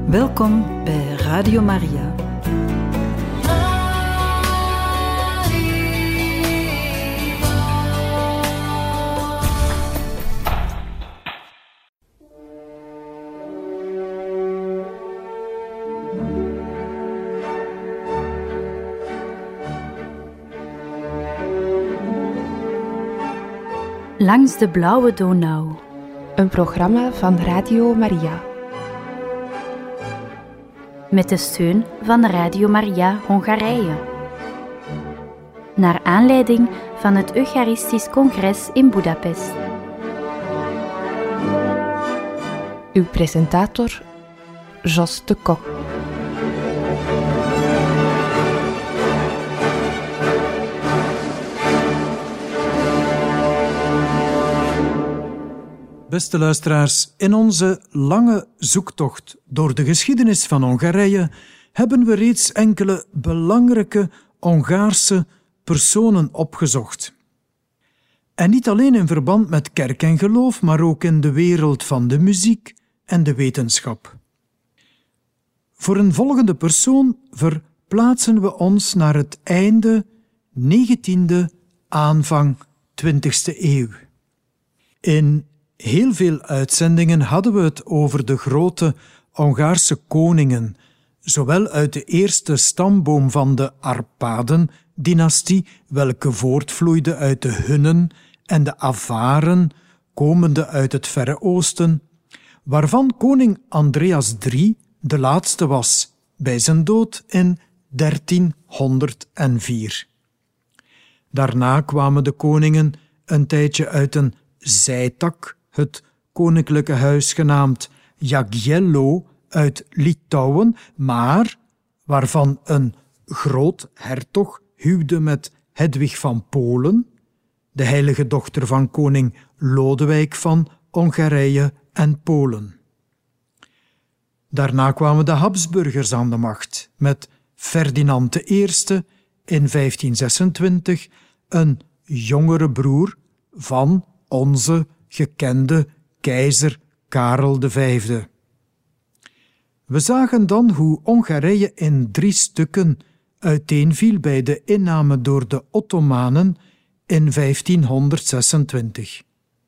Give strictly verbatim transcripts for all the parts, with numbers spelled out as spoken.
Welkom bij Radio Maria. Langs de blauwe Donau. Een programma van Radio Maria. Met de steun van Radio Maria Hongarije. Naar aanleiding van het Eucharistisch Congres in Budapest. Uw presentator, Jos de Koch. Beste luisteraars, in onze lange zoektocht door de geschiedenis van Hongarije hebben we reeds enkele belangrijke Hongaarse personen opgezocht. En niet alleen in verband met kerk en geloof, maar ook in de wereld van de muziek en de wetenschap. Voor een volgende persoon verplaatsen we ons naar het einde negentiende, aanvang twintigste eeuw. In heel veel uitzendingen hadden we het over de grote Hongaarse koningen, zowel uit de eerste stamboom van de Arpaden-dynastie, welke voortvloeide uit de Hunnen en de Avaren, komende uit het Verre Oosten, waarvan koning Andreas de derde de laatste was, bij zijn dood in dertienhonderdvier. Daarna kwamen de koningen een tijdje uit een zijtak, het koninklijke huis genaamd Jagiello uit Litouwen, maar waarvan een groothertog huwde met Hedwig van Polen, de heilige dochter van koning Lodewijk van Hongarije en Polen. Daarna kwamen de Habsburgers aan de macht, met Ferdinand de Eerste in vijftien zesentwintig, een jongere broer van onze gekende keizer Karel de Vijfde. We zagen dan hoe Hongarije in drie stukken uiteenviel bij de inname door de Ottomanen in vijftienhonderdzesentwintig.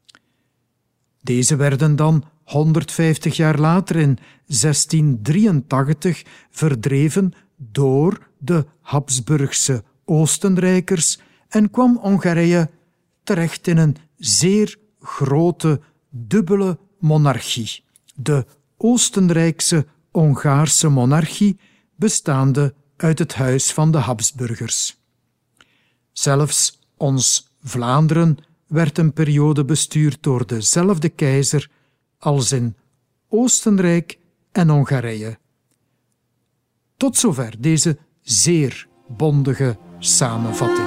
Deze werden dan honderdvijftig jaar later in zestiendrieëntachtig verdreven door de Habsburgse Oostenrijkers en kwam Hongarije terecht in een zeer grote dubbele monarchie, de Oostenrijkse Hongaarse monarchie, bestaande uit het huis van de Habsburgers. Zelfs ons Vlaanderen werd een periode bestuurd door dezelfde keizer als in Oostenrijk en Hongarije. Tot zover deze zeer bondige samenvatting.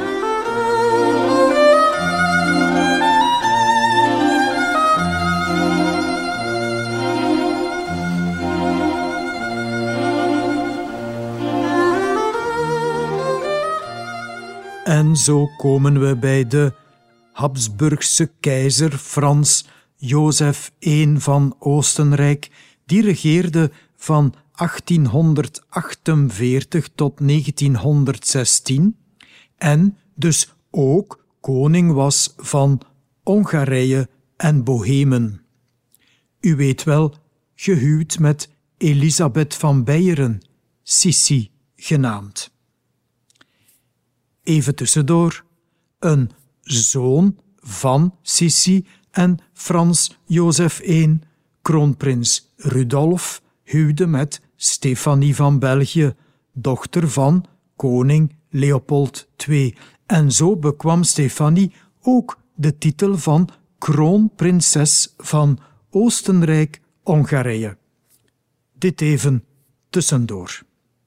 En zo komen we bij de Habsburgse keizer Frans Jozef de Eerste van Oostenrijk, die regeerde van achttienhonderdachtenveertig tot negentienhonderdzestien en dus ook koning was van Hongarije en Bohemen. U weet wel, gehuwd met Elisabeth van Beieren, Sissi genaamd. Even tussendoor, een zoon van Sissi en Frans Jozef de Eerste, kroonprins Rudolf, huwde met Stefanie van België, dochter van koning Leopold de Tweede. En zo bekwam Stefanie ook de titel van kroonprinses van Oostenrijk-Hongarije. Dit even tussendoor.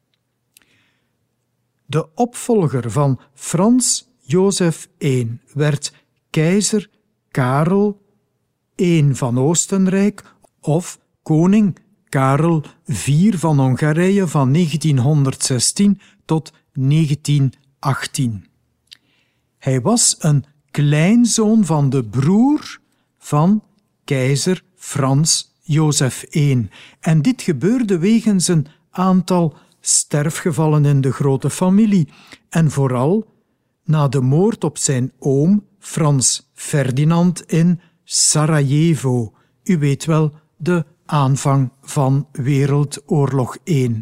De opvolger van Frans Jozef de Eerste werd keizer Karel de Eerste van Oostenrijk of koning Karel de Vierde van Hongarije van negentienhonderdzestien tot negentienachttien. Hij was een kleinzoon van de broer van keizer Frans Jozef de Eerste. En dit gebeurde wegens een aantal sterfgevallen in de grote familie en vooral na de moord op zijn oom Frans Ferdinand in Sarajevo. U weet wel, de aanvang van Wereldoorlog Eén.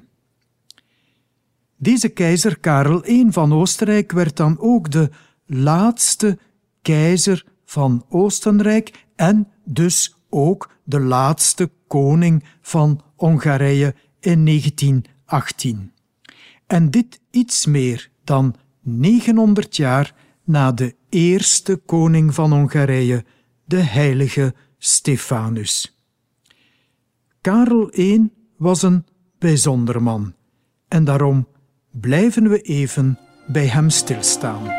Deze keizer Karel de Eerste van Oostenrijk werd dan ook de laatste keizer van Oostenrijk en dus ook de laatste koning van Hongarije in negentien achttien. En dit iets meer dan negenhonderd jaar na de eerste koning van Hongarije, de heilige Stefanus. Karel de Eerste was een bijzonder man en daarom blijven we even bij hem stilstaan.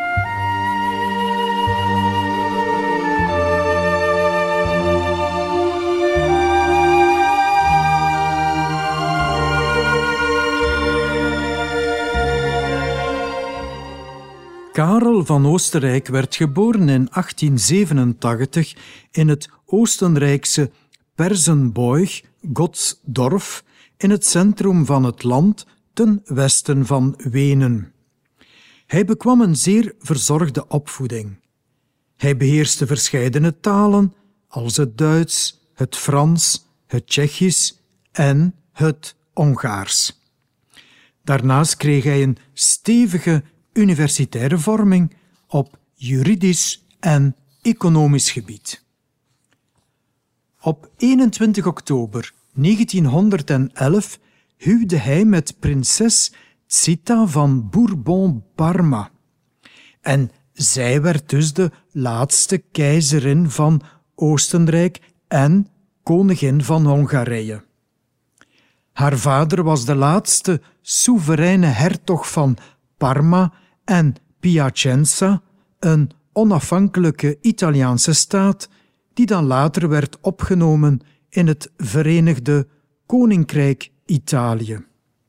Karel van Oostenrijk werd geboren in achttien zevenentachtig in het Oostenrijkse Persenboig, Gottsdorf, in het centrum van het land ten westen van Wenen. Hij bekwam een zeer verzorgde opvoeding. Hij beheerste verscheidene talen, als het Duits, het Frans, het Tsjechisch en het Hongaars. Daarnaast kreeg hij een stevige universitaire vorming op juridisch en economisch gebied. Op eenentwintig oktober negentienhonderdelf huwde hij met prinses Zita van Bourbon-Parma. En zij werd dus de laatste keizerin van Oostenrijk en koningin van Hongarije. Haar vader was de laatste soevereine hertog van Parma en Piacenza, een onafhankelijke Italiaanse staat die dan later werd opgenomen in het Verenigde Koninkrijk Italië.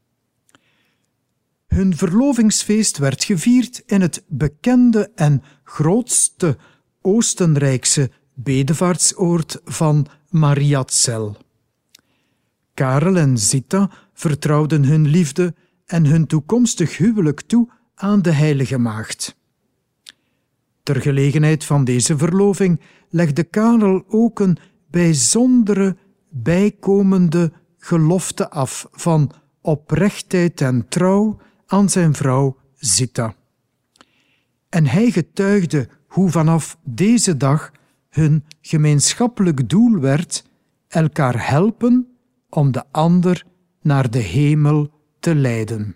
Hun verlovingsfeest werd gevierd in het bekende en grootste Oostenrijkse bedevaartsoord van Mariazell. Karel en Zita vertrouwden hun liefde en hun toekomstig huwelijk toe aan de Heilige Maagd. Ter gelegenheid van deze verloving legde Karel ook een bijzondere bijkomende gelofte af van oprechtheid en trouw aan zijn vrouw Zita. En hij getuigde hoe vanaf deze dag hun gemeenschappelijk doel werd elkaar helpen om de ander naar de hemel te leiden.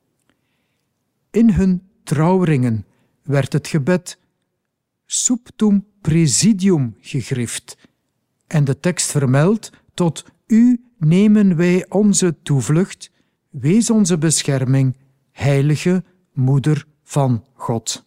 In hun trouwringen werd het gebed Sumptum Praesidium gegrift en de tekst vermeldt: tot u nemen wij onze toevlucht, wees onze bescherming, heilige Moeder van God.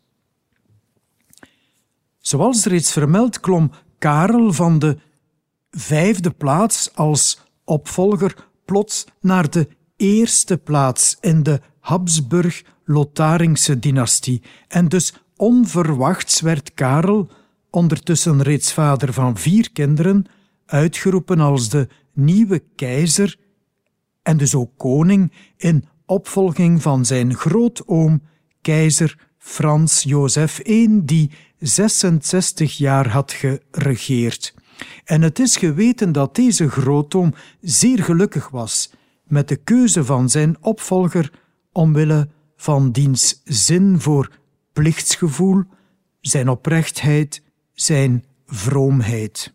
Zoals reeds vermeld klom Karel van de vijfde plaats als opvolger plots naar de eerste plaats in de Habsburg-Lotharingse dynastie en dus onverwachts werd Karel, ondertussen reeds vader van vier kinderen, uitgeroepen als de nieuwe keizer en dus ook koning in opvolging van zijn grootoom, keizer Frans Jozef de Eerste, die zesenzestig jaar had geregeerd. En het is geweten dat deze grootoom zeer gelukkig was met de keuze van zijn opvolger omwille van diens zin voor plichtsgevoel, zijn oprechtheid, zijn vroomheid.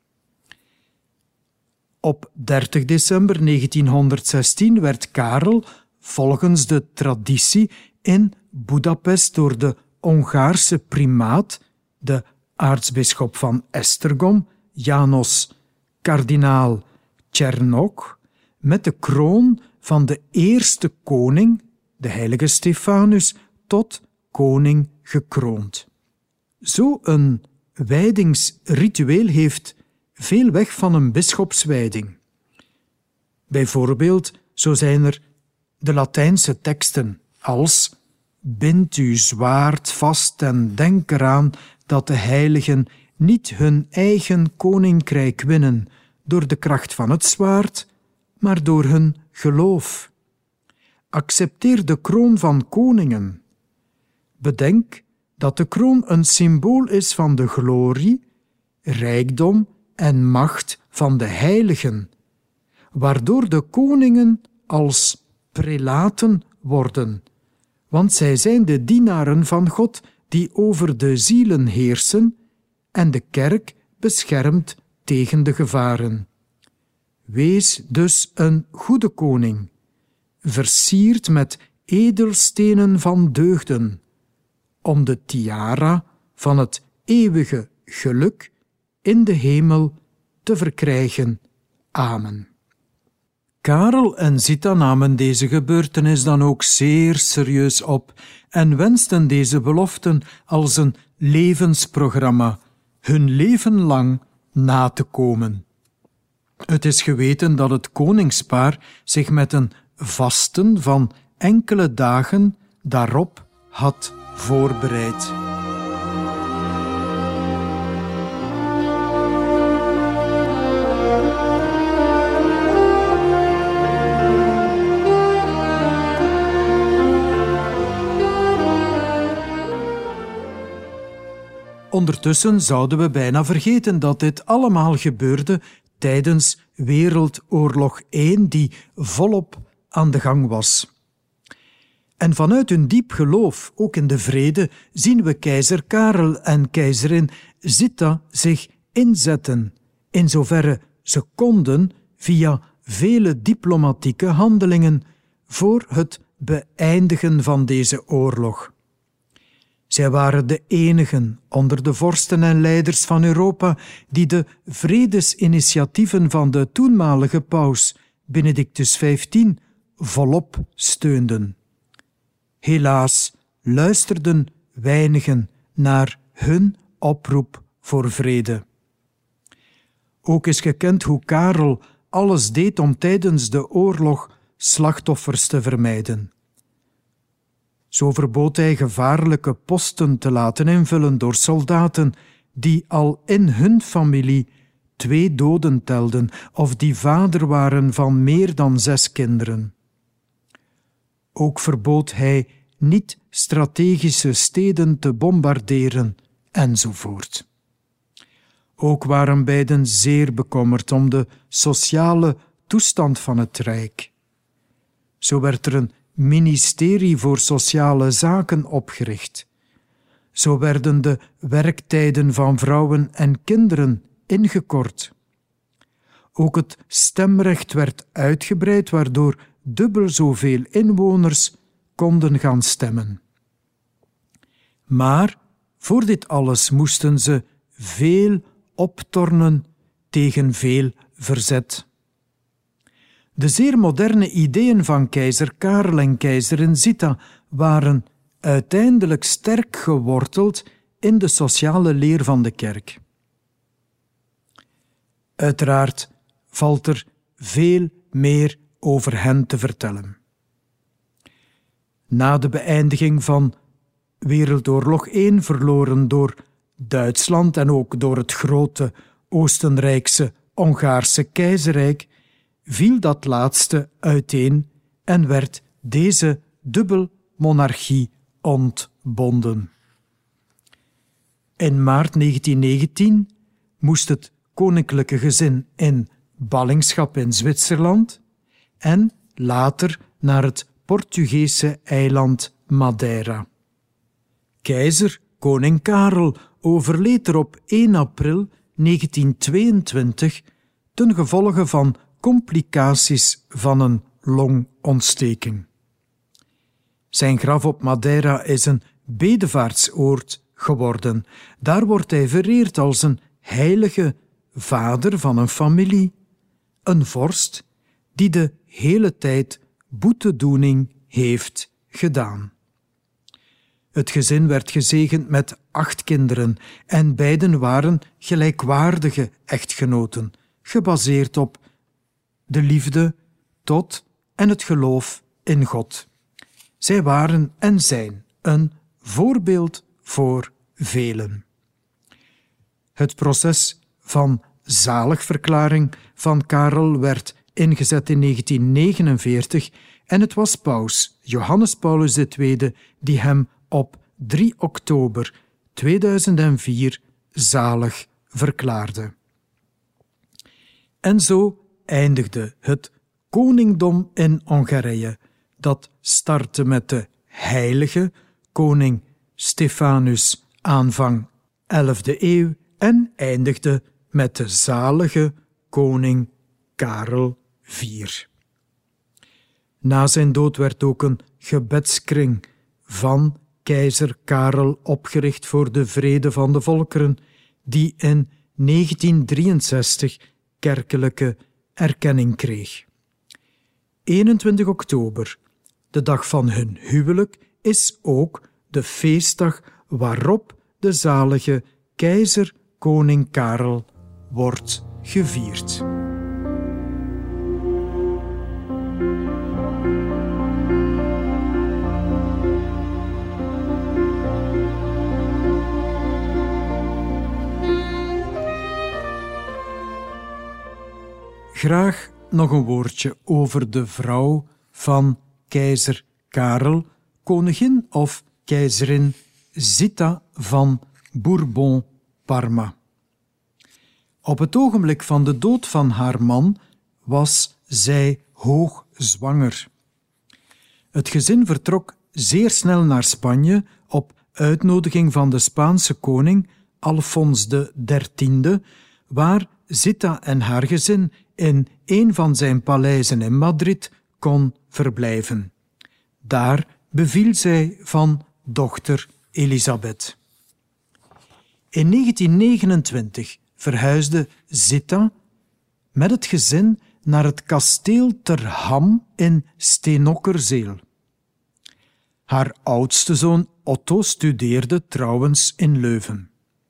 Op dertig december negentienhonderdzestien werd Karel, volgens de traditie, in Budapest door de Hongaarse primaat, de aartsbisschop van Esztergom, János kardinaal Czernok, met de kroon van de eerste koning, de heilige Stefanus, tot koning gekroond. Zo'n wijdingsritueel heeft veel weg van een bisschopswijding. Bijvoorbeeld, zo zijn er de Latijnse teksten als bind uw zwaard vast en denk eraan dat de heiligen niet hun eigen koninkrijk winnen, door de kracht van het zwaard, maar door hun geloof. Accepteer de kroon van koningen. Bedenk dat de kroon een symbool is van de glorie, rijkdom en macht van de heiligen, waardoor de koningen als prelaten worden, want zij zijn de dienaren van God die over de zielen heersen en de kerk beschermt tegen de gevaren. Wees dus een goede koning, versierd met edelstenen van deugden, om de tiara van het eeuwige geluk in de hemel te verkrijgen. Amen. Karel en Zita namen deze gebeurtenis dan ook zeer serieus op en wensten deze beloften als een levensprogramma hun leven lang na te komen. Het is geweten dat het koningspaar zich met een vasten van enkele dagen daarop had voorbereid. Ondertussen zouden we bijna vergeten dat dit allemaal gebeurde tijdens Wereldoorlog één, die volop aan de gang was. En vanuit hun diep geloof, ook in de vrede, zien we keizer Karel en keizerin Zita zich inzetten, in zoverre ze konden via vele diplomatieke handelingen, voor het beëindigen van deze oorlog. Zij waren de enigen onder de vorsten en leiders van Europa die de vredesinitiatieven van de toenmalige paus Benedictus vijftien volop steunden. Helaas luisterden weinigen naar hun oproep voor vrede. Ook is gekend hoe Karel alles deed om tijdens de oorlog slachtoffers te vermijden. Zo verbood hij gevaarlijke posten te laten invullen door soldaten die al in hun familie twee doden telden of die vader waren van meer dan zes kinderen. Ook verbood hij niet-strategische steden te bombarderen, enzovoort. Ook waren beiden zeer bekommerd om de sociale toestand van het Rijk. Zo werd er een ministerie voor sociale zaken opgericht. Zo werden de werktijden van vrouwen en kinderen ingekort. Ook het stemrecht werd uitgebreid, waardoor dubbel zoveel inwoners konden gaan stemmen. Maar voor dit alles moesten ze veel optornen tegen veel verzet. De zeer moderne ideeën van keizer Karel en keizerin Zita waren uiteindelijk sterk geworteld in de sociale leer van de kerk. Uiteraard valt er veel meer over hen te vertellen. Na de beëindiging van Wereldoorlog één, verloren door Duitsland en ook door het grote Oostenrijkse Hongaarse keizerrijk, viel dat laatste uiteen en werd deze dubbelmonarchie ontbonden. In maart negentien negentien moest het koninklijke gezin in ballingschap in Zwitserland en later naar het Portugese eiland Madeira. Keizer koning Karel overleed er op één april negentien tweeëntwintig ten gevolge van complicaties van een longontsteking. Zijn graf op Madeira is een bedevaartsoord geworden. Daar wordt hij vereerd als een heilige vader van een familie, een vorst die de hele tijd boetedoening heeft gedaan. Het gezin werd gezegend met acht kinderen en beiden waren gelijkwaardige echtgenoten, gebaseerd op de liefde tot en het geloof in God. Zij waren en zijn een voorbeeld voor velen. Het proces van zaligverklaring van Karel werd ingezet in negentien negenenveertig en het was paus Johannes Paulus de Tweede die hem op drie oktober tweeduizend vier zalig verklaarde. En zo eindigde het koningdom in Hongarije, dat startte met de heilige koning Stefanus aanvang elfde eeuw en eindigde met de zalige koning Karel de Vierde. Na zijn dood werd ook een gebedskring van keizer Karel opgericht voor de vrede van de volkeren, die in negentien drieënzestig kerkelijke erkenning kreeg. eenentwintig oktober, de dag van hun huwelijk, is ook de feestdag waarop de zalige keizer koning Karel wordt gevierd. Graag nog een woordje over de vrouw van keizer Karel, koningin of keizerin Zita van Bourbon-Parma. Op het ogenblik van de dood van haar man was zij hoogzwanger. Het gezin vertrok zeer snel naar Spanje op uitnodiging van de Spaanse koning Alfons de dertiende, waar Zita en haar gezin in een van zijn paleizen in Madrid kon verblijven. Daar beviel zij van dochter Elisabeth. In negentien negenentwintig verhuisde Zita met het gezin naar het kasteel Ter Ham in Steenokkerzeel. Haar oudste zoon Otto studeerde trouwens in Leuven.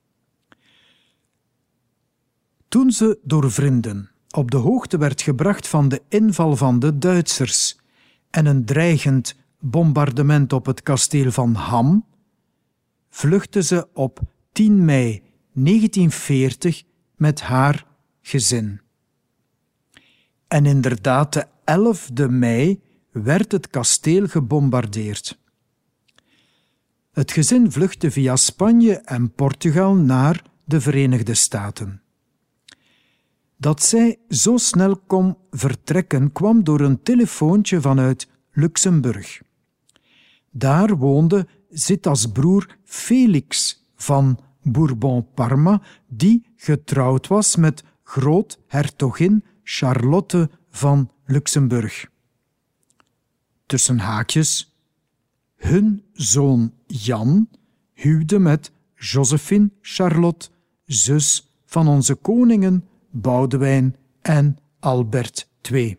Toen ze door vrienden op de hoogte werd gebracht van de inval van de Duitsers en een dreigend bombardement op het kasteel van Ham, vluchtte ze op tien mei negentien veertig met haar gezin. En inderdaad, de elfde mei werd het kasteel gebombardeerd. Het gezin vluchtte via Spanje en Portugal naar de Verenigde Staten. Dat zij zo snel kon vertrekken kwam door een telefoontje vanuit Luxemburg. Daar woonde Zita's broer Felix van Bourbon-Parma, die getrouwd was met groothertogin Charlotte van Luxemburg. Tussen haakjes, hun zoon Jan huwde met Josephine Charlotte, zus van onze koningen Boudewijn en Albert de Tweede.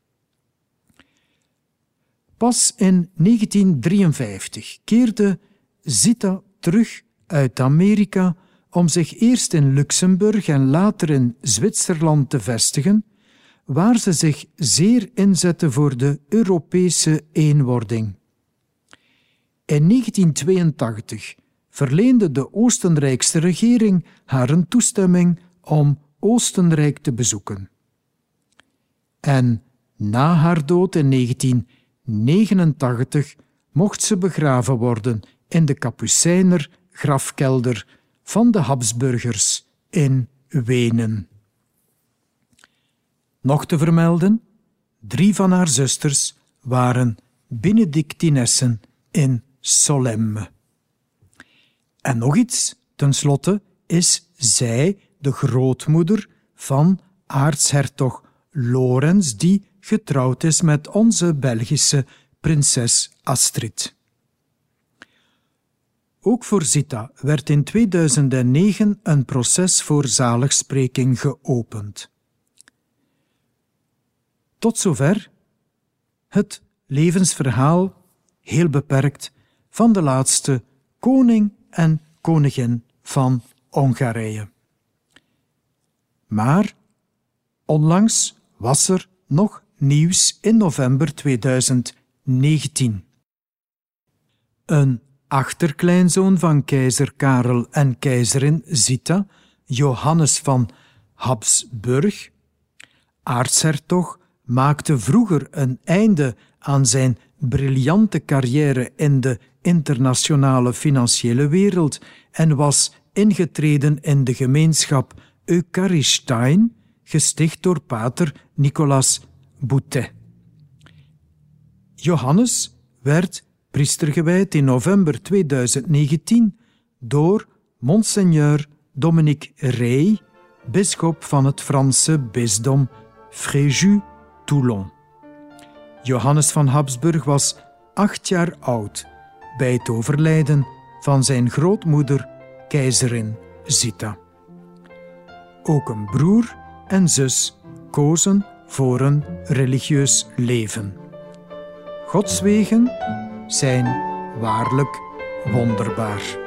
Pas in negentien drieënvijftig keerde Zita terug uit Amerika om zich eerst in Luxemburg en later in Zwitserland te vestigen, waar ze zich zeer inzette voor de Europese eenwording. In negentien tweeëntachtig verleende de Oostenrijkse regering haar een toestemming om Oostenrijk te bezoeken. En na haar dood in negentien negenentachtig mocht ze begraven worden in de Kapucijner grafkelder van de Habsburgers in Wenen. Nog te vermelden, drie van haar zusters waren Benedictinessen in Solesmes. En nog iets, tenslotte is zij de grootmoeder van aartshertog Lorenz, die getrouwd is met onze Belgische prinses Astrid. Ook voor Zita werd in tweeduizend negen een proces voor zaligspreking geopend. Tot zover het levensverhaal, heel beperkt, van de laatste koning en koningin van Hongarije. Maar onlangs was er nog nieuws in november tweeduizend negentien. Een achterkleinzoon van keizer Karel en keizerin Zita, Johannes van Habsburg. Aartshertog maakte vroeger een einde aan zijn briljante carrière in de internationale financiële wereld en was ingetreden in de gemeenschap Eucharistein, gesticht door pater Nicolas Boutet. Johannes werd priester gewijd in november tweeduizend negentien door Monseigneur Dominique Rey, bisschop van het Franse bisdom Fréjus-Toulon. Johannes van Habsburg was acht jaar oud bij het overlijden van zijn grootmoeder, keizerin Zita. Ook een broer en zus kozen voor een religieus leven. Gods wegen zijn waarlijk wonderbaar.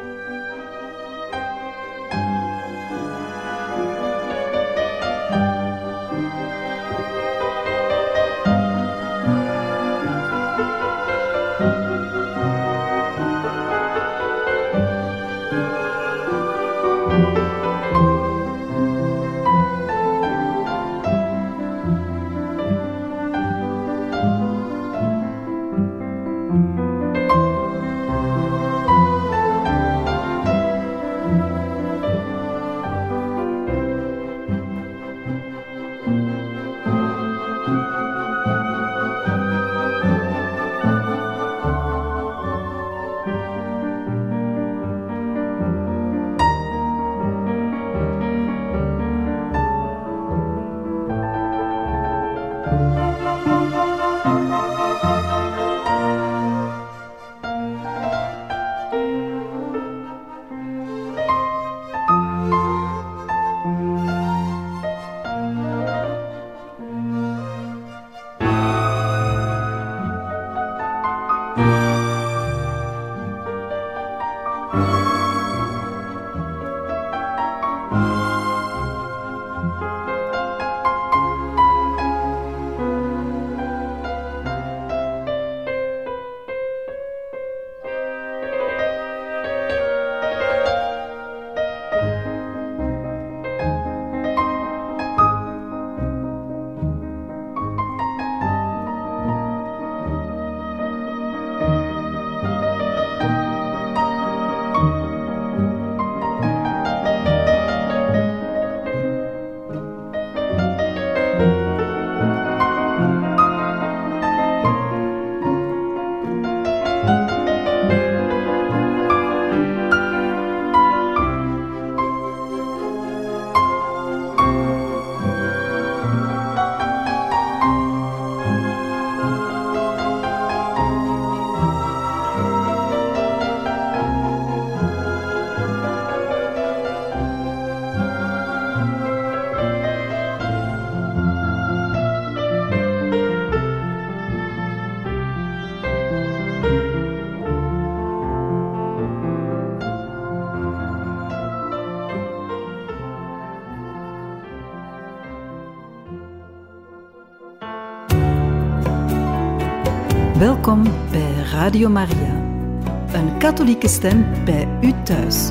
Welkom bij Radio Maria, een katholieke stem bij u thuis.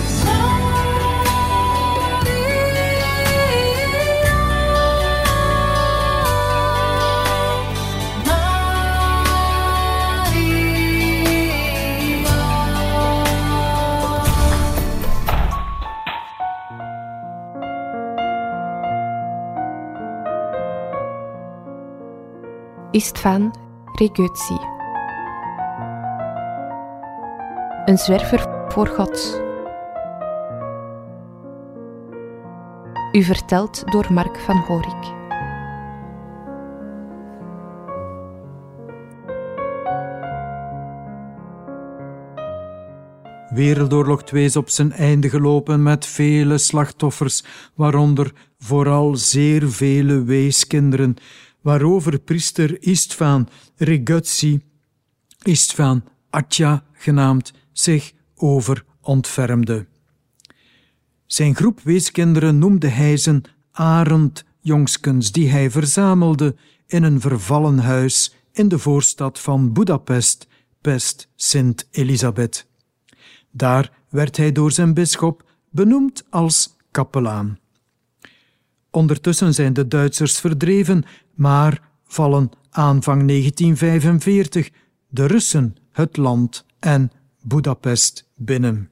Istvan Regutsi. Een zwerver voor God. U verteld door Mark van Horik. Wereldoorlog twee is op zijn einde gelopen met vele slachtoffers, waaronder vooral zeer vele weeskinderen, waarover priester Istvan Regutsi, Istvan Atja genaamd, zich over ontfermde. Zijn groep weeskinderen noemde hij zijn arendjongskens, die hij verzamelde in een vervallen huis in de voorstad van Budapest, Pest Sint Elisabeth. Daar werd hij door zijn bisschop benoemd als kapelaan. Ondertussen zijn de Duitsers verdreven, maar vallen aanvang negentien vijfenveertig de Russen het land en Budapest binnen.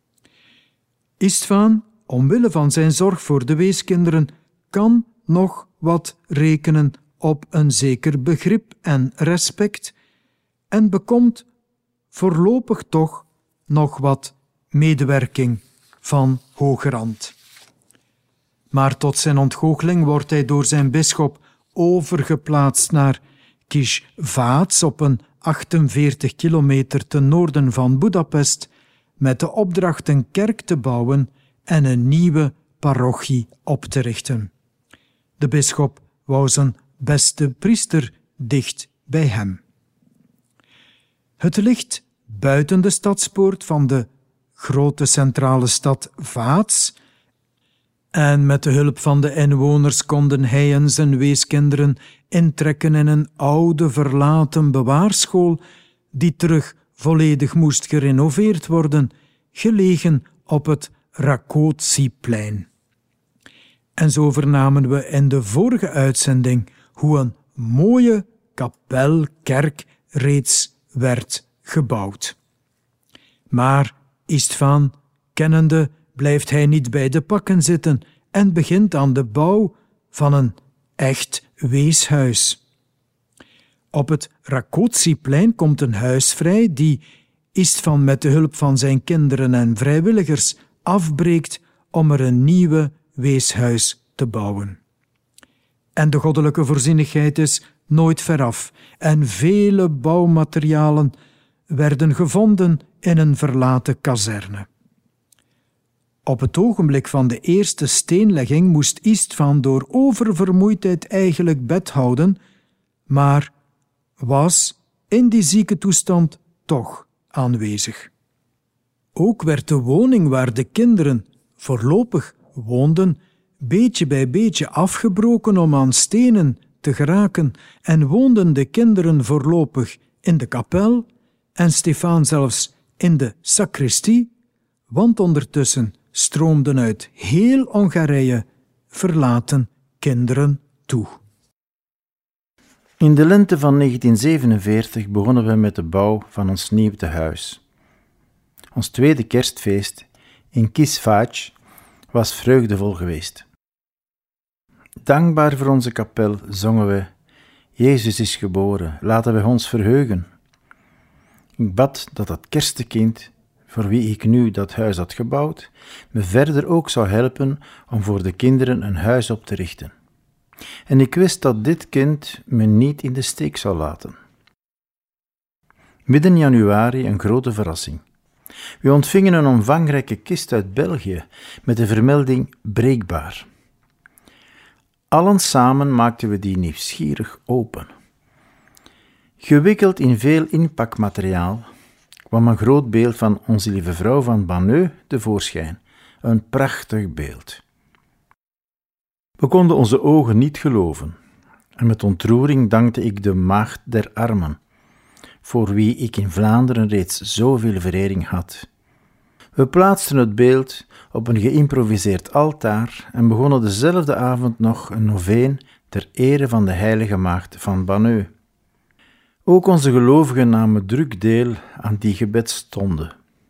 Istvaan, omwille van zijn zorg voor de weeskinderen, kan nog wat rekenen op een zeker begrip en respect en bekomt voorlopig toch nog wat medewerking van hogerhand. Maar tot zijn ontgoocheling wordt hij door zijn bisschop overgeplaatst naar Kisvács op een achtenveertig kilometer ten noorden van Budapest met de opdracht een kerk te bouwen en een nieuwe parochie op te richten. De bisschop wou zijn beste priester dicht bij hem. Het ligt buiten de stadspoort van de grote centrale stad Vács en met de hulp van de inwoners konden hij en zijn weeskinderen intrekken in een oude verlaten bewaarschool die terug volledig moest gerenoveerd worden, gelegen op het Rákóczi-plein. En zo vernamen we in de vorige uitzending hoe een mooie kapelkerk reeds werd gebouwd. Maar Istvaan, kennende, blijft hij niet bij de pakken zitten en begint aan de bouw van een echt weeshuis. Op het Rákóczi-plein komt een huis vrij die Istvaan met de hulp van zijn kinderen en vrijwilligers afbreekt om er een nieuwe weeshuis te bouwen. En de goddelijke voorzienigheid is nooit veraf en vele bouwmaterialen werden gevonden in een verlaten kazerne. Op het ogenblik van de eerste steenlegging moest Istvaan door oververmoeidheid eigenlijk bed houden, maar was in die zieke toestand toch aanwezig. Ook werd de woning waar de kinderen voorlopig woonden beetje bij beetje afgebroken om aan stenen te geraken en woonden de kinderen voorlopig in de kapel en Stefaan zelfs in de sacristie, want ondertussen stroomden uit heel Hongarije verlaten kinderen toe. In de lente van negentien zevenenveertig begonnen we met de bouw van ons nieuwe tehuis. Ons tweede kerstfeest in Kisvács was vreugdevol geweest. Dankbaar voor onze kapel zongen we: Jezus is geboren, laten we ons verheugen. Ik bad dat dat kerstekind, voor wie ik nu dat huis had gebouwd, me verder ook zou helpen om voor de kinderen een huis op te richten. En ik wist dat dit kind me niet in de steek zou laten. Midden januari een grote verrassing. We ontvingen een omvangrijke kist uit België met de vermelding breekbaar. Allen samen maakten we die nieuwsgierig open. Gewikkeld in veel inpakmateriaal kwam een groot beeld van Onze Lieve Vrouw van Banneux tevoorschijn. Een prachtig beeld. We konden onze ogen niet geloven en met ontroering dankte ik de Maagd der Armen, voor wie ik in Vlaanderen reeds zoveel verering had. We plaatsten het beeld op een geïmproviseerd altaar en begonnen dezelfde avond nog een noveen ter ere van de Heilige Maagd van Banneux. Ook onze gelovigen namen druk deel aan die gebedsstonden.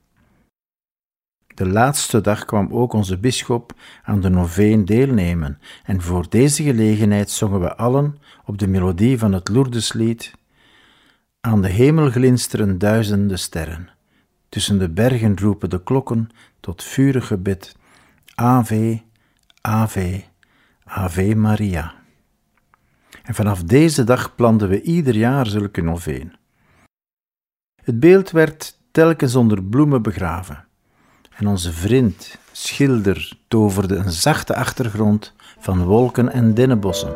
De laatste dag kwam ook onze bisschop aan de noveen deelnemen en voor deze gelegenheid zongen we allen op de melodie van het Lourdeslied: Aan de hemel glinsteren duizenden sterren, tussen de bergen roepen de klokken tot vurig gebed: Ave, Ave, Ave Maria. En vanaf deze dag planden we ieder jaar zulke noveen. Het beeld werd telkens onder bloemen begraven en onze vriend, schilder, toverde een zachte achtergrond van wolken en dennenbossen.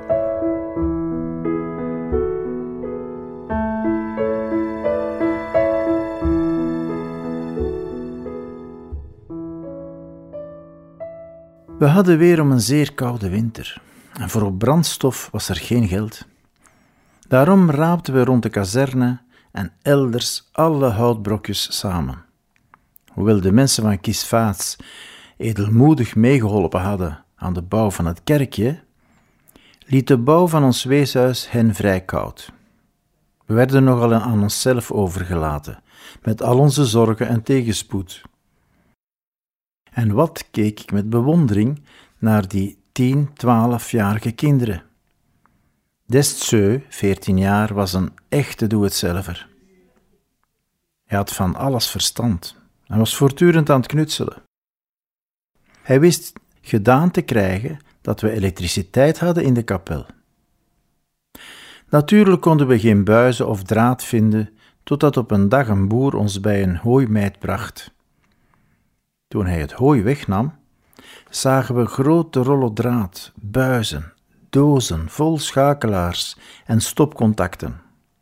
We hadden weer om een zeer koude winter en voor op brandstof was er geen geld. Daarom raapten we rond de kazerne en elders alle houtbrokjes samen. Hoewel de mensen van Kisvács edelmoedig meegeholpen hadden aan de bouw van het kerkje, liet de bouw van ons weeshuis hen vrij koud. We werden nogal aan onszelf overgelaten, met al onze zorgen en tegenspoed. En wat keek ik met bewondering naar die tien, twaalfjarige kinderen. Destseu, veertien jaar, was een echte doe-het-zelver. Hij had van alles verstand en was voortdurend aan het knutselen. Hij wist gedaan te krijgen dat we elektriciteit hadden in de kapel. Natuurlijk konden we geen buizen of draad vinden, totdat op een dag een boer ons bij een hooimeid bracht. Toen hij het hooi wegnam, zagen we grote rollen draad, buizen, dozen vol schakelaars en stopcontacten.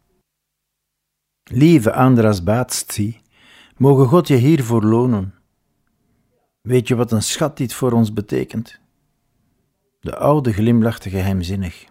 Lieve Andras Baatsti, mogen God je hiervoor lonen. Weet je wat een schat dit voor ons betekent? De oude glimlachte geheimzinnig.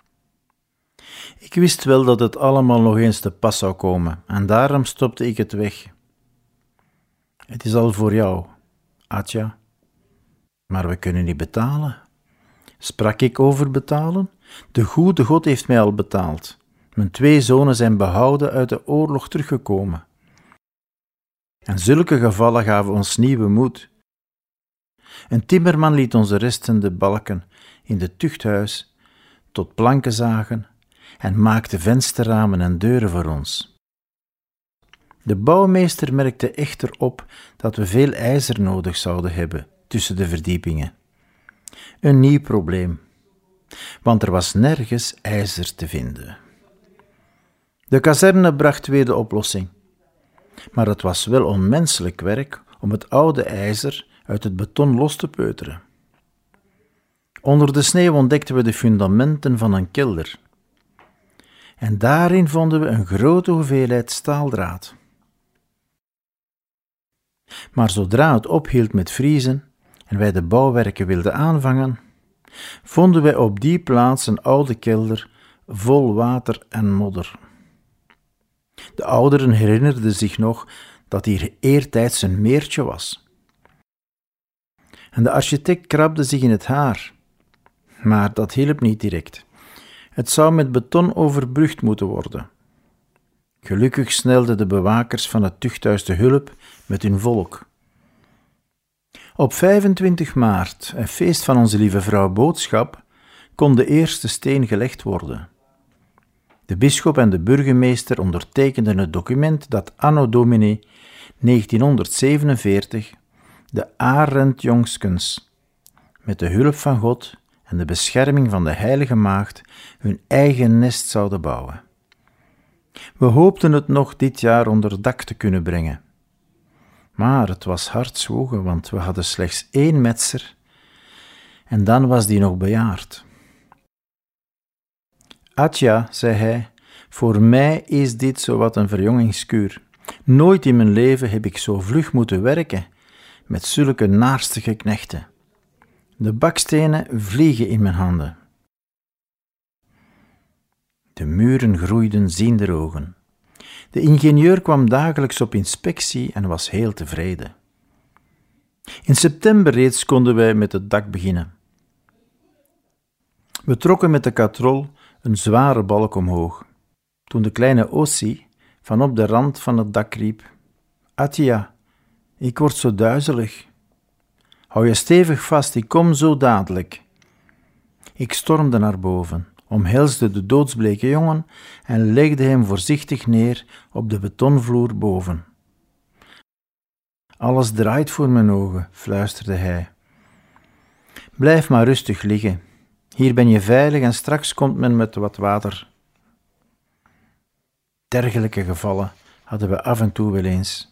Ik wist wel dat het allemaal nog eens te pas zou komen en daarom stopte ik het weg. Het is al voor jou, Atja. Maar we kunnen niet betalen. Sprak ik over betalen? De goede God heeft mij al betaald. Mijn twee zonen zijn behouden uit de oorlog teruggekomen. En zulke gevallen gaven ons nieuwe moed. Een timmerman liet onze restende balken in het tuchthuis tot planken zagen en maakte vensterramen en deuren voor ons. De bouwmeester merkte echter op dat we veel ijzer nodig zouden hebben tussen de verdiepingen. Een nieuw probleem, want er was nergens ijzer te vinden. De kazerne bracht weer de oplossing, maar het was wel onmenselijk werk om het oude ijzer uit het beton los te peuteren. Onder de sneeuw ontdekten we de fundamenten van een kelder. En daarin vonden we een grote hoeveelheid staaldraad. Maar zodra het ophield met vriezen en wij de bouwwerken wilden aanvangen, vonden wij op die plaats een oude kelder vol water en modder. De ouderen herinnerden zich nog dat hier eertijds een meertje was. En de architect krabde zich in het haar, maar dat hielp niet direct. Het zou met beton overbrugd moeten worden. Gelukkig snelden de bewakers van het tuchthuis te hulp met hun volk. Op vijfentwintig maart, een feest van onze lieve vrouw Boodschap, kon de eerste steen gelegd worden. De bisschop en de burgemeester ondertekenden het document dat anno domini negentienhonderdzevenenveertig de Arendtjongskens, met de hulp van God en de bescherming van de Heilige Maagd, hun eigen nest zouden bouwen. We hoopten het nog dit jaar onder dak te kunnen brengen. Maar het was hard zwoegen, want we hadden slechts één metser en dan was die nog bejaard. Atja, zei hij, voor mij is dit zowat een verjongingskuur. Nooit in mijn leven heb ik zo vlug moeten werken met zulke naarstige knechten. De bakstenen vliegen in mijn handen. De muren groeiden zienderogen. De ingenieur kwam dagelijks op inspectie en was heel tevreden. In september reeds konden wij met het dak beginnen. We trokken met de katrol een zware balk omhoog, toen de kleine Ossie van op de rand van het dak riep: Atja, ik word zo duizelig. Hou je stevig vast, ik kom zo dadelijk. Ik stormde naar boven, omhelsde de doodsbleke jongen en legde hem voorzichtig neer op de betonvloer boven. Alles draait voor mijn ogen, fluisterde hij. Blijf maar rustig liggen. Hier ben je veilig en straks komt men met wat water. Dergelijke gevallen hadden we af en toe wel eens.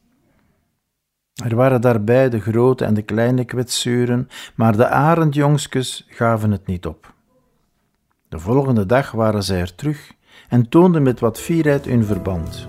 Er waren daarbij de grote en de kleine kwetsuren, maar de Arendtjongskes gaven het niet op. De volgende dag waren zij er terug en toonden met wat fierheid hun verband.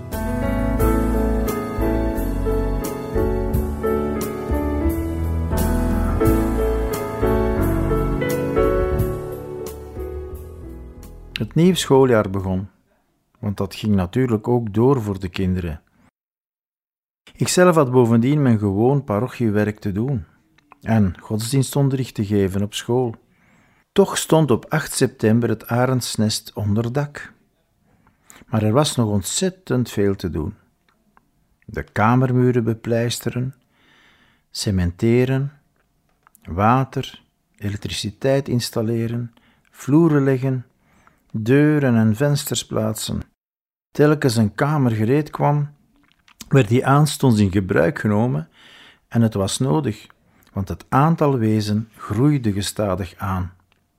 Het nieuw schooljaar begon, want dat ging natuurlijk ook door voor de kinderen. Ikzelf had bovendien mijn gewoon parochiewerk te doen. en godsdienstonderricht te geven op school. Toch stond op acht september het arendsnest onder dak. Maar er was nog ontzettend veel te doen. De kamermuren bepleisteren, cementeren, water, elektriciteit installeren, vloeren leggen, deuren en vensters plaatsen. Telkens een kamer gereed kwam, werd die aanstonds in gebruik genomen en het was nodig, want het aantal wezen groeide gestadig aan.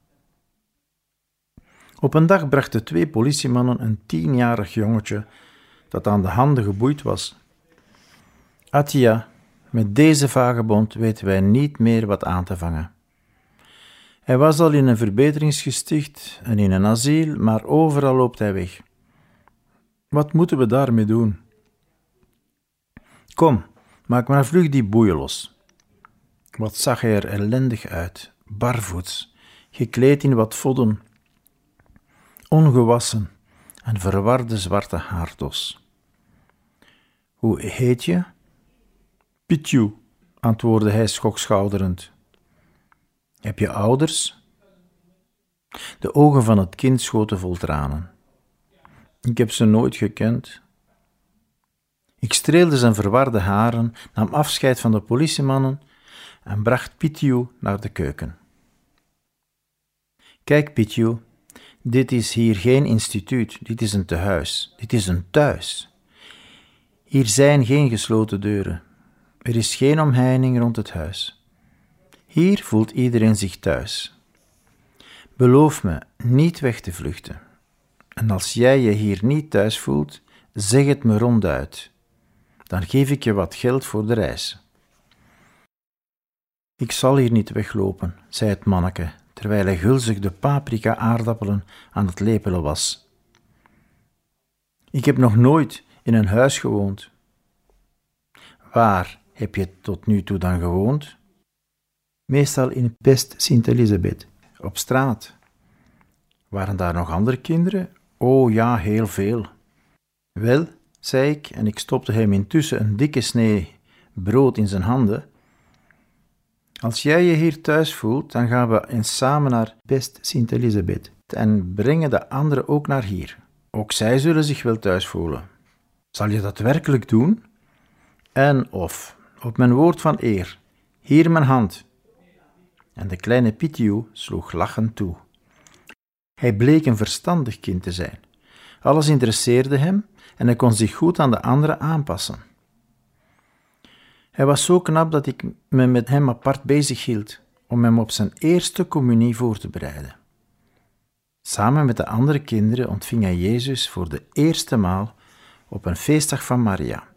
Op een dag brachten twee politiemannen een tienjarig jongetje dat aan de handen geboeid was. Attia, met deze vagebond weten wij niet meer wat aan te vangen. Hij was al in een verbeteringsgesticht en in een asiel, maar overal loopt hij weg. Wat moeten we daarmee doen? Kom, maak maar vlug die boeien los. Wat zag hij er ellendig uit, barvoets, gekleed in wat vodden, ongewassen en verwarde zwarte haardos. Hoe heet je? Pitju, antwoordde hij schokschouderend. Heb je ouders? De ogen van het kind schoten vol tranen. Ik heb ze nooit gekend. Ik streelde zijn verwarde haren, nam afscheid van de politiemannen en bracht Pitju naar de keuken. Kijk, Pitju, dit is hier geen instituut, dit is een tehuis, dit is een thuis. Hier zijn geen gesloten deuren, er is geen omheining rond het huis. Hier voelt iedereen zich thuis. Beloof me niet weg te vluchten. En als jij je hier niet thuis voelt, zeg het me ronduit. Dan geef ik je wat geld voor de reis. Ik zal hier niet weglopen, zei het manneke, terwijl hij gulzig de paprika-aardappelen aan het lepelen was. Ik heb nog nooit in een huis gewoond. Waar heb je tot nu toe dan gewoond? Meestal in Pest Sint-Elisabeth, op straat. Waren daar nog andere kinderen? Oh ja, heel veel. Wel, zei ik, en ik stopte hem intussen een dikke snee brood in zijn handen. Als jij je hier thuis voelt, dan gaan we eens samen naar Pest Sint-Elisabeth en brengen de anderen ook naar hier. Ook zij zullen zich wel thuis voelen. Zal je dat werkelijk doen? En of, op mijn woord van eer, hier mijn hand. En de kleine Pitju sloeg lachend toe. Hij bleek een verstandig kind te zijn. Alles interesseerde hem en hij kon zich goed aan de anderen aanpassen. Hij was zo knap dat ik me met hem apart bezig hield om hem op zijn eerste communie voor te bereiden. Samen met de andere kinderen ontving hij Jezus voor de eerste maal op een feestdag van Maria.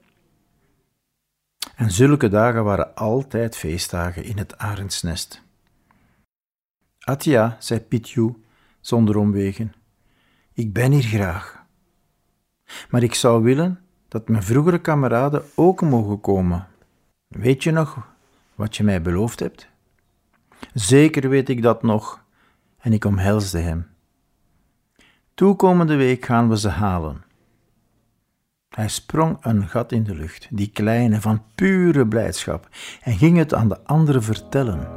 En zulke dagen waren altijd feestdagen in het arendsnest. Attia, zei Pitju, zonder omwegen, ik ben hier graag. Maar ik zou willen dat mijn vroegere kameraden ook mogen komen. Weet je nog wat je mij beloofd hebt? Zeker weet ik dat nog, en ik omhelsde hem. Toekomende week gaan we ze halen. Hij sprong een gat in de lucht, die kleine, van pure blijdschap, en ging het aan de anderen vertellen.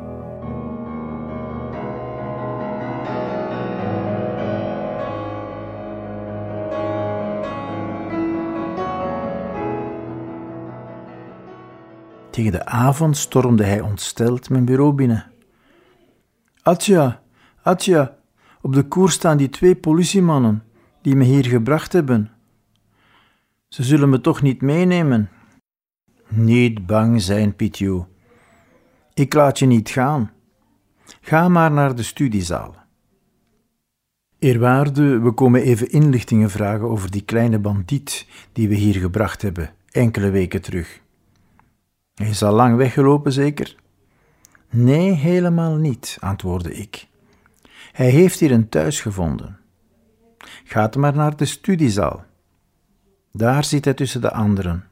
Tegen de avond stormde hij ontsteld mijn bureau binnen. Atja, Atja, op de koer staan die twee politiemannen die me hier gebracht hebben. Ze zullen me toch niet meenemen? Niet bang zijn, Pitju. Ik laat je niet gaan. Ga maar naar de studiezaal. Eerwaarde, we komen even inlichtingen vragen over die kleine bandiet die we hier gebracht hebben, enkele weken terug. Hij is al lang weggelopen, zeker? Nee, helemaal niet, antwoordde ik. Hij heeft hier een thuis gevonden. Gaat maar naar de studiezaal. Daar zit hij tussen de anderen.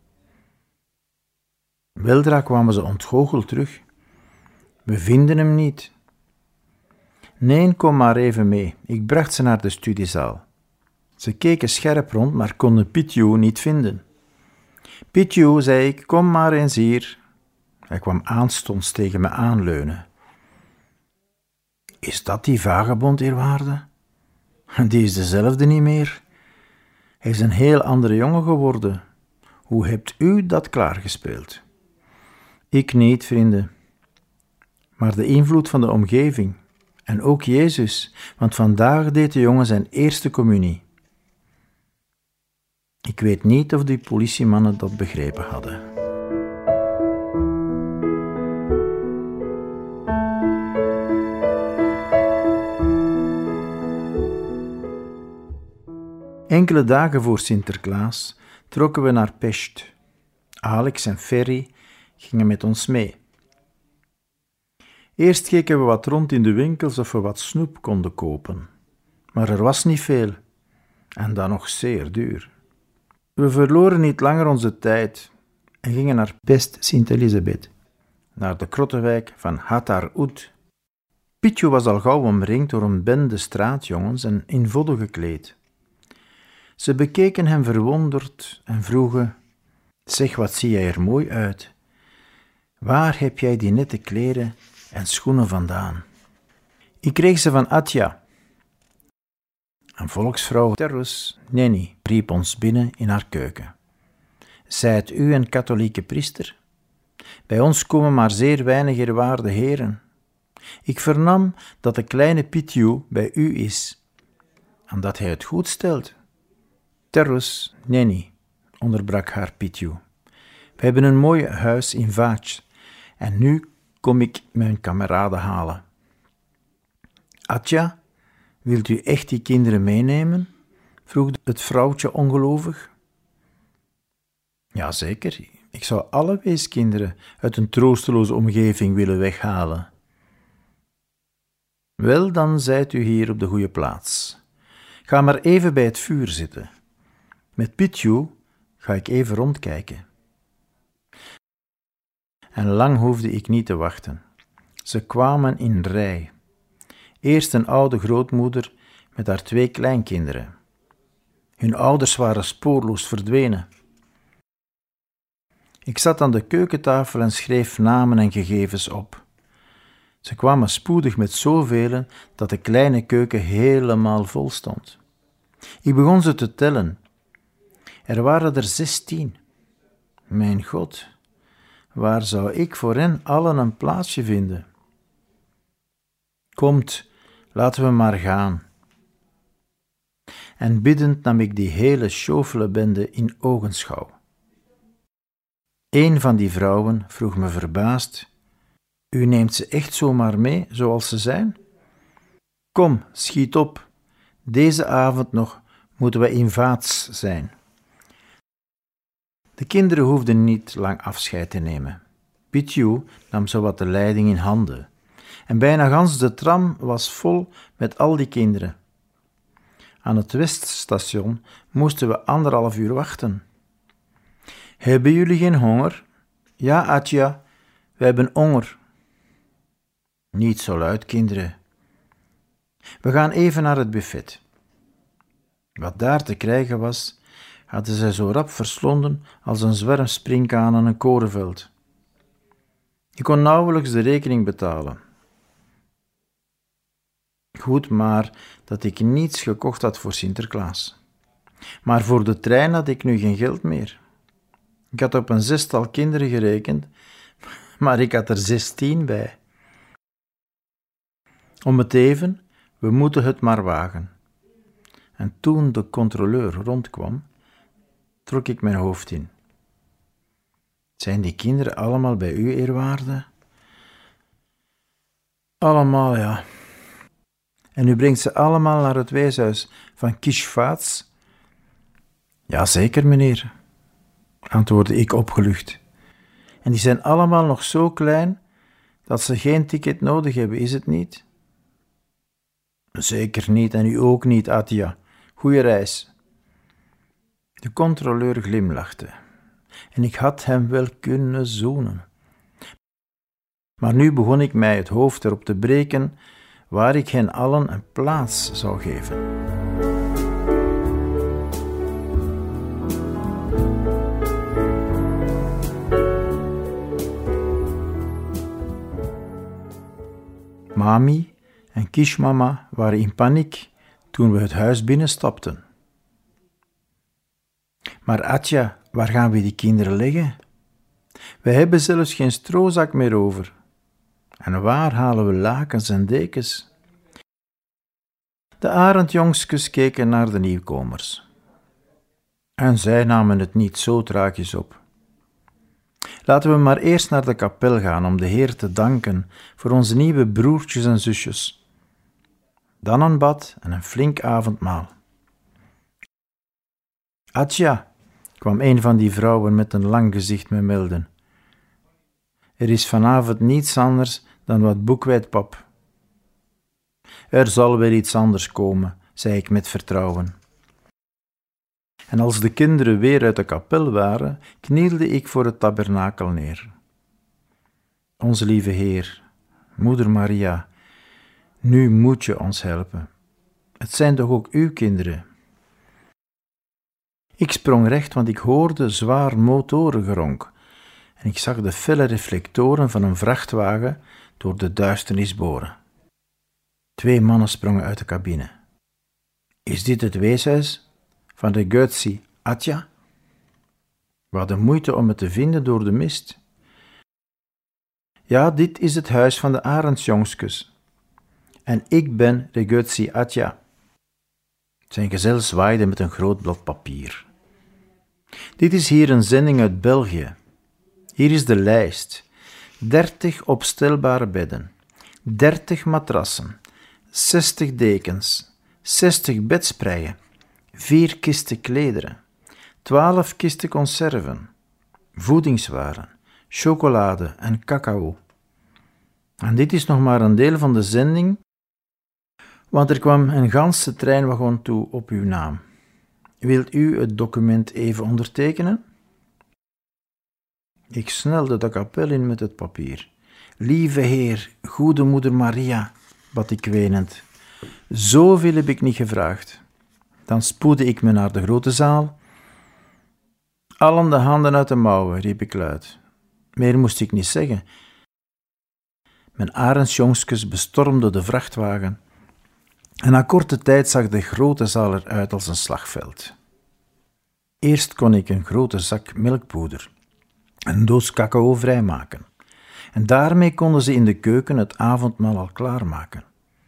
Weldra kwamen ze ontgoocheld terug. We vinden hem niet. Nee, kom maar even mee. Ik bracht ze naar de studiezaal. Ze keken scherp rond, maar konden Pitju niet vinden. Pitju, zei ik, kom maar eens hier. Hij kwam aanstonds tegen me aanleunen. Is dat die vagebond, eerwaarde? Die is dezelfde niet meer. Hij is een heel andere jongen geworden. Hoe hebt u dat klaargespeeld? Ik niet, vrienden. Maar de invloed van de omgeving. En ook Jezus, want vandaag deed de jongen zijn eerste communie. Ik weet niet of die politiemannen dat begrepen hadden. Enkele dagen voor Sinterklaas trokken we naar Pest. Alex en Ferry gingen met ons mee. Eerst keken we wat rond in de winkels of we wat snoep konden kopen. Maar er was niet veel. En dan nog zeer duur. We verloren niet langer onze tijd en gingen naar Pest Sint-Elisabeth, naar de krottenwijk van Hatar Oud. Pietje was al gauw omringd door een bende straatjongens en in vodden gekleed. Ze bekeken hem verwonderd en vroegen: zeg, wat zie jij er mooi uit? Waar heb jij die nette kleren en schoenen vandaan? Ik kreeg ze van Atja. Een volksvrouw, Terus Nenni, riep ons binnen in haar keuken. Zijt u een katholieke priester? Bij ons komen maar zeer weinig eerwaarde heren. Ik vernam dat de kleine Pietju bij u is en dat hij het goed stelt. Terus Nenni, onderbrak haar Pietju. We hebben een mooi huis in Vaats en nu kom ik mijn kameraden halen. Atja, wilt u echt die kinderen meenemen? Vroeg het vrouwtje ongelovig. Jazeker, ik zou alle weeskinderen uit een troosteloze omgeving willen weghalen. Wel, dan zijt u hier op de goede plaats. Ga maar even bij het vuur zitten. Met Pietju ga ik even rondkijken. En lang hoefde ik niet te wachten. Ze kwamen in rij. Eerst een oude grootmoeder met haar twee kleinkinderen. Hun ouders waren spoorloos verdwenen. Ik zat aan de keukentafel en schreef namen en gegevens op. Ze kwamen spoedig met zoveel dat de kleine keuken helemaal vol stond. Ik begon ze te tellen. Er waren er zestien. Mijn God, waar zou ik voor hen allen een plaatsje vinden? Komt, laten we maar gaan. En biddend nam ik die hele schofelebende in ogenschouw. Een van die vrouwen vroeg me verbaasd: u neemt ze echt zomaar mee, zoals ze zijn? Kom, schiet op. Deze avond nog moeten we in Vaats zijn. De kinderen hoefden niet lang afscheid te nemen. Pietju nam zowat de leiding in handen. En bijna gans de tram was vol met al die kinderen. Aan het Weststation moesten we anderhalf uur wachten. Hebben jullie geen honger? Ja, Atja, we hebben honger. Niet zo luid, kinderen. We gaan even naar het buffet. Wat daar te krijgen was, hadden zij zo rap verslonden als een zwerm sprinkhanen een korenveld. Ik kon nauwelijks de rekening betalen. Goed maar dat ik niets gekocht had voor Sinterklaas. Maar voor de trein had ik nu geen geld meer. Ik had op een zestal kinderen gerekend, maar ik had er zestien bij. Om het even, we moeten het maar wagen. En toen de controleur rondkwam, trok ik mijn hoofd in. Zijn die kinderen allemaal bij u, eerwaarde? Allemaal, ja. En u brengt ze allemaal naar het weeshuis van Kishvaats? Jazeker, meneer, antwoordde ik opgelucht. En die zijn allemaal nog zo klein dat ze geen ticket nodig hebben, is het niet? Zeker niet, en u ook niet, Atja. Goeie reis. De controleur glimlachte, en ik had hem wel kunnen zoenen. Maar nu begon ik mij het hoofd erop te breken waar ik hen allen een plaats zou geven. Mami en Kishmama waren in paniek toen we het huis binnenstapten. Maar Atja, waar gaan we die kinderen leggen? We hebben zelfs geen strozak meer over. En waar halen we lakens en dekens? De arendjongskes keken naar de nieuwkomers. En zij namen het niet zo traagjes op. Laten we maar eerst naar de kapel gaan om de Heer te danken voor onze nieuwe broertjes en zusjes. Dan een bad en een flink avondmaal. Atja, kwam een van die vrouwen met een lang gezicht me melden. Er is vanavond niets anders dan wat boekwijdpap. Er zal wel iets anders komen, zei ik met vertrouwen. En als de kinderen weer uit de kapel waren, knielde ik voor het tabernakel neer. Onze lieve Heer, Moeder Maria, nu moet je ons helpen. Het zijn toch ook uw kinderen? Ik sprong recht, want ik hoorde zwaar motorengeronk en ik zag de felle reflectoren van een vrachtwagen door de duisternis boren. Twee mannen sprongen uit de cabine. Is dit het weeshuis van de Götzi Atja? We hadden moeite om het te vinden door de mist. Ja, dit is het huis van de arendsjongskes. En ik ben de Götzi Atja. Zijn gezel zwaaide met een groot blad papier. Dit is hier een zending uit België. Hier is de lijst. Dertig opstelbare bedden, dertig matrassen, zestig dekens, zestig bedspreien, vier kisten klederen, twaalf kisten conserven, voedingswaren, chocolade en cacao. En dit is nog maar een deel van de zending, want er kwam een ganse treinwagon toe op uw naam. Wilt u het document even ondertekenen? Ik snelde de kapel in met het papier. Lieve Heer, goede Moeder Maria, bad ik wenend. Zoveel heb ik niet gevraagd. Dan spoedde ik me naar de grote zaal. Allen de handen uit de mouwen, riep ik luid. Meer moest ik niet zeggen. Mijn arendsjongskes bestormden de vrachtwagen en na korte tijd zag de grote zaal eruit als een slagveld. Eerst kon ik een grote zak melkpoeder, een doos cacao vrijmaken en daarmee konden ze in de keuken het avondmaal al klaarmaken.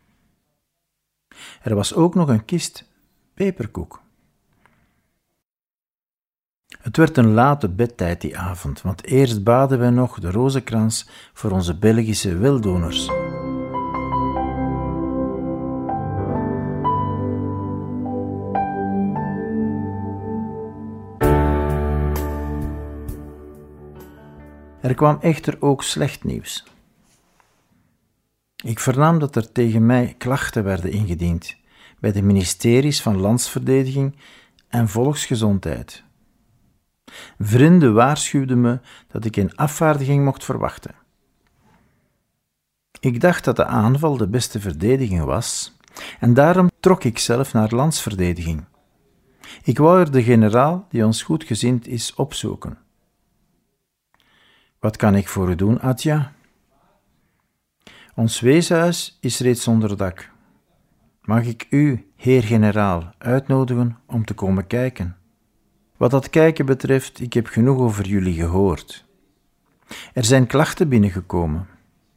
Er was ook nog een kist peperkoek. Het werd een late bedtijd die avond, want eerst baden we nog de rozenkrans voor onze Belgische weldoners. Er kwam echter ook slecht nieuws. Ik vernam dat er tegen mij klachten werden ingediend bij de ministeries van Landsverdediging en Volksgezondheid. Vrienden waarschuwden me dat ik een afvaardiging mocht verwachten. Ik dacht dat de aanval de beste verdediging was en daarom trok ik zelf naar Landsverdediging. Ik wou er de generaal, die ons goedgezind is, opzoeken. Wat kan ik voor u doen, Atja? Ons weeshuis is reeds onder dak. Mag ik u, heer generaal, uitnodigen om te komen kijken? Wat dat kijken betreft, ik heb genoeg over jullie gehoord. Er zijn klachten binnengekomen.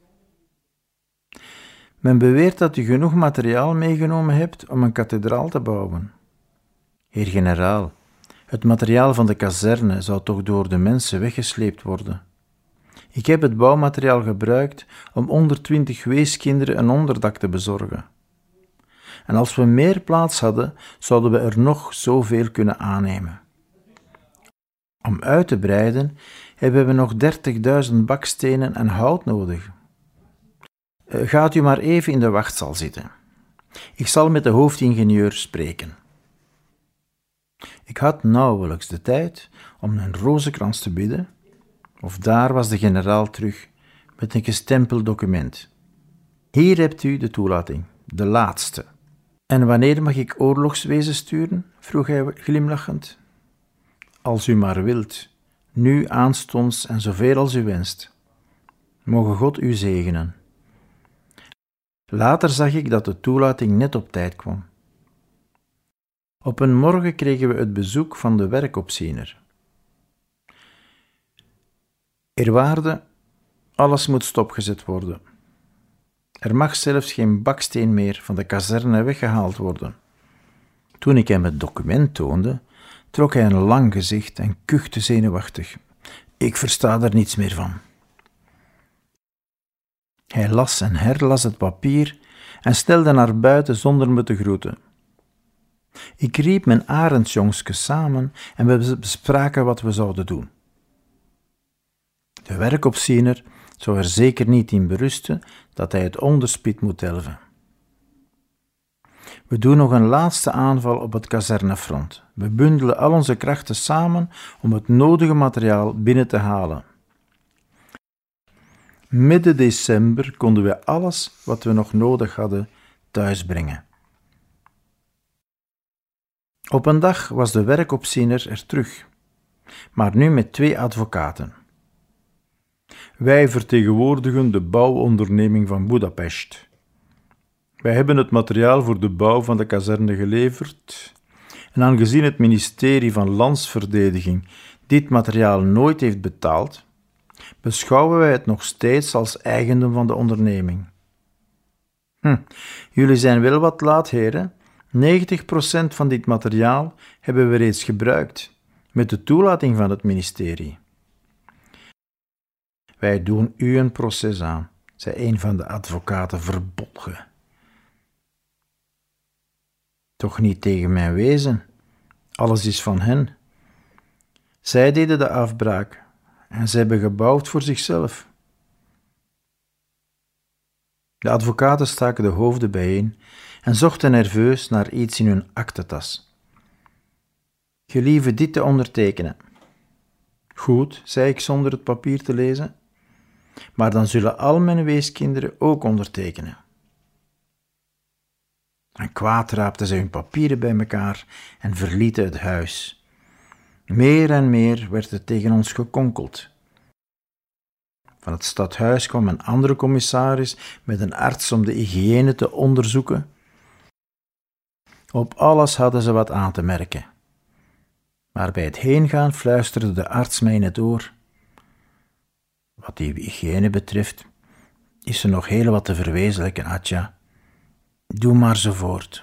Men beweert dat u genoeg materiaal meegenomen hebt om een kathedraal te bouwen. Heer generaal, het materiaal van de kazerne zou toch door de mensen weggesleept worden. Ik heb het bouwmateriaal gebruikt om honderdtwintig weeskinderen een onderdak te bezorgen. En als we meer plaats hadden, zouden we er nog zoveel kunnen aannemen. Om uit te breiden hebben we nog dertigduizend bakstenen en hout nodig. Gaat u maar even in de wachtzaal zitten. Ik zal met de hoofdingenieur spreken. Ik had nauwelijks de tijd om een rozenkrans te bidden, of daar was de generaal terug met een gestempeld document. Hier hebt u de toelating, de laatste. En wanneer mag ik oorlogswezen sturen? Vroeg hij glimlachend. Als u maar wilt, nu aanstonds en zoveel als u wenst. Moge God u zegenen. Later zag ik dat de toelating net op tijd kwam. Op een morgen kregen we het bezoek van de werkopziener. Eerwaarde, alles moet stopgezet worden. Er mag zelfs geen baksteen meer van de kazerne weggehaald worden. Toen ik hem het document toonde, trok hij een lang gezicht en kuchte zenuwachtig. Ik versta er niets meer van. Hij las en herlas het papier en snelde naar buiten zonder me te groeten. Ik riep mijn arendsjongske samen en we bespraken wat we zouden doen. De werkopziener zou er zeker niet in berusten dat hij het onderspit moet delven. We doen nog een laatste aanval op het kazernefront. We bundelen al onze krachten samen om het nodige materiaal binnen te halen. Midden december konden we alles wat we nog nodig hadden thuisbrengen. Op een dag was de werkopziener er terug, maar nu met twee advocaten. Wij vertegenwoordigen de bouwonderneming van Budapest. Wij hebben het materiaal voor de bouw van de kazerne geleverd en aangezien het ministerie van Landsverdediging dit materiaal nooit heeft betaald, beschouwen wij het nog steeds als eigendom van de onderneming. Hm, jullie zijn wel wat laat, heren. negentig procent van dit materiaal hebben we reeds gebruikt, met de toelating van het ministerie. Wij doen u een proces aan, zei een van de advocaten verbolgen. Toch niet tegen mijn wezen, alles is van hen. Zij deden de afbraak en ze hebben gebouwd voor zichzelf. De advocaten staken de hoofden bijeen en zochten nerveus naar iets in hun aktentas. Gelieve dit te ondertekenen. Goed, zei ik zonder het papier te lezen, maar dan zullen al mijn weeskinderen ook ondertekenen. En kwaad raapten ze hun papieren bij elkaar en verlieten het huis. Meer en meer werd het tegen ons gekonkeld. Van het stadhuis kwam een andere commissaris met een arts om de hygiëne te onderzoeken. Op alles hadden ze wat aan te merken. Maar bij het heengaan fluisterde de arts mij in het oor. Wat die hygiëne betreft, is er nog heel wat te verwezenlijken, Atja. Doe maar zo voort.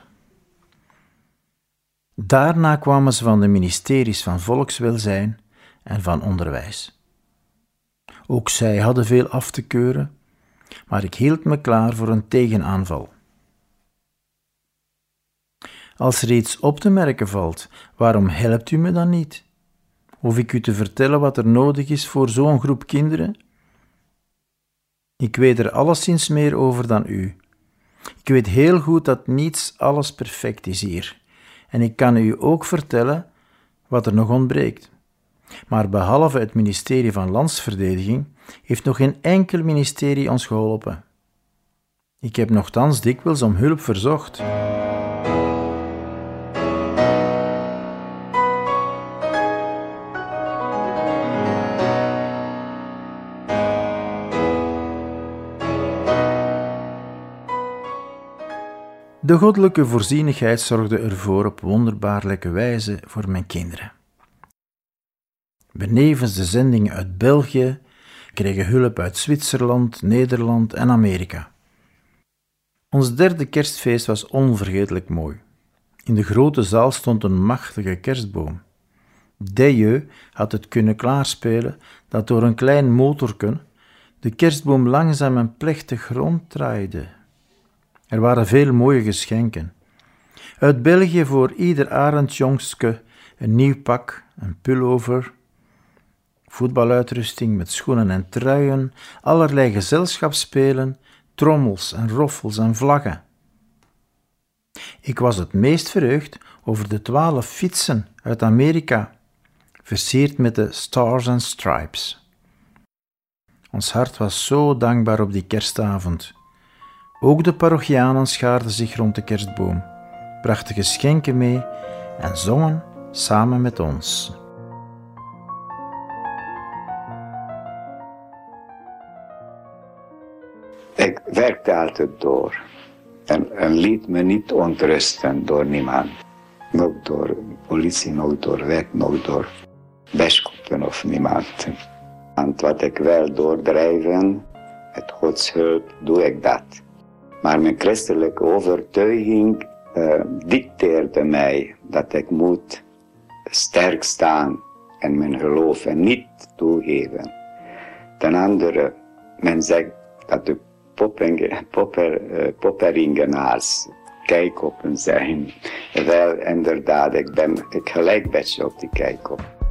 Daarna kwamen ze van de ministeries van Volkswelzijn en van Onderwijs. Ook zij hadden veel af te keuren, maar ik hield me klaar voor een tegenaanval. Als er iets op te merken valt, waarom helpt u me dan niet? Hoef ik u te vertellen wat er nodig is voor zo'n groep kinderen? Ik weet er alleszins meer over dan u. Ik weet heel goed dat niets alles perfect is hier. En ik kan u ook vertellen wat er nog ontbreekt. Maar behalve het ministerie van Landsverdediging heeft nog geen enkel ministerie ons geholpen. Ik heb nochtans dikwijls om hulp verzocht. De goddelijke voorzienigheid zorgde ervoor op wonderbaarlijke wijze voor mijn kinderen. Benevens de zendingen uit België kregen hulp uit Zwitserland, Nederland en Amerika. Ons derde kerstfeest was onvergetelijk mooi. In de grote zaal stond een machtige kerstboom. Deyeu had het kunnen klaarspelen dat door een klein motorken de kerstboom langzaam en plechtig ronddraaide. Er waren veel mooie geschenken. Uit België voor ieder arendsjongske een nieuw pak, een pullover, voetbaluitrusting met schoenen en truien, allerlei gezelschapsspelen, trommels en roffels en vlaggen. Ik was het meest verheugd over de twaalf fietsen uit Amerika, versierd met de Stars and Stripes. Ons hart was zo dankbaar op die kerstavond. Ook de parochianen schaarden zich rond de kerstboom, brachten geschenken mee en zongen samen met ons. Ik werkte altijd door. En, en liet me niet ontrusten door niemand. Nog door politie, nog door wet, nog door bisschoppen of niemand. Want wat ik wil doordrijven, met Gods hulp, doe ik dat. Maar mijn christelijke overtuiging uh, dicteerde mij dat ik moet sterk staan in mijn geloof en niet toegeven. Ten andere, men zegt dat de poppen, popper, uh, popperingenaars kijkoppen zijn. Wel, inderdaad, ik ben ik gelijk beetje op die kijkop.